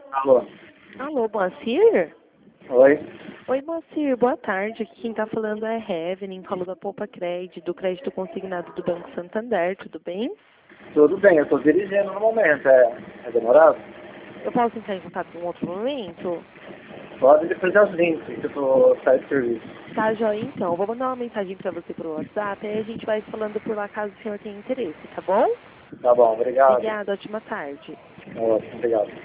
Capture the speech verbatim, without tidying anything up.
Alô? Alô, Moacir? Oi? Oi, Moacir, boa tarde. Aqui quem tá falando é Evelyn, falo da Poupa Crédito, do crédito consignado do Banco Santander, tudo bem? Tudo bem, eu estou dirigindo no momento. É, é demorado? Eu posso entrar em contato em um outro momento? Pode depois das vinte, que eu estou saindo de serviço. Tá, joia, então. Vou mandar uma mensagem pra você pro WhatsApp, aí a gente vai falando por lá caso o senhor tenha interesse, tá bom? Tá bom, obrigado. Obrigada, ótima tarde. Ótimo, obrigado.